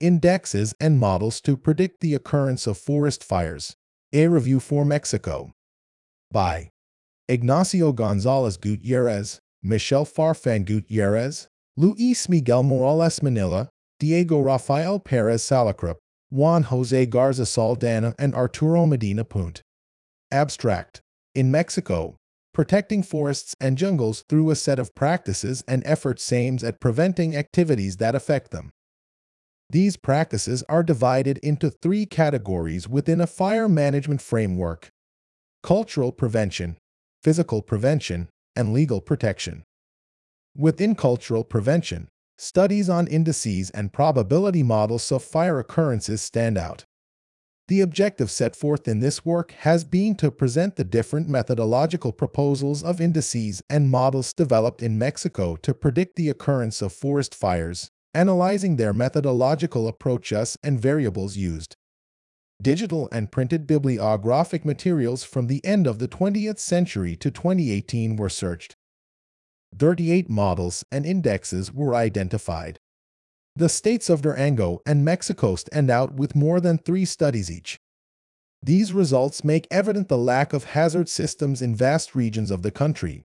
indexes, and models to predict the occurrence of forest fires. A review for Mexico. By Ignacio Gonzalez Gutierrez, Michelle Farfan Gutierrez, Luis Miguel Morales Manila, Diego Rafael Perez Salacrup, Juan Jose Garza Saldana, and Arturo Medina Punt. Abstract. In Mexico, protecting forests and jungles through a set of practices and efforts aims at preventing activities that affect them. These practices are divided into 3 categories within a fire management framework: cultural prevention, physical prevention, and legal protection. Within cultural prevention, studies on indices and probability models of fire occurrences stand out. The objective set forth in this work has been to present the different methodological proposals of indices and models developed in Mexico to predict the occurrence of forest fires, analyzing their methodological approaches and variables used. Digital and printed bibliographic materials from the end of the 20th century to 2018 were searched. 38 models and indexes were identified. The states of Durango and Mexico stand out with more than 3 studies each. These results make evident the lack of hazard systems in vast regions of the country,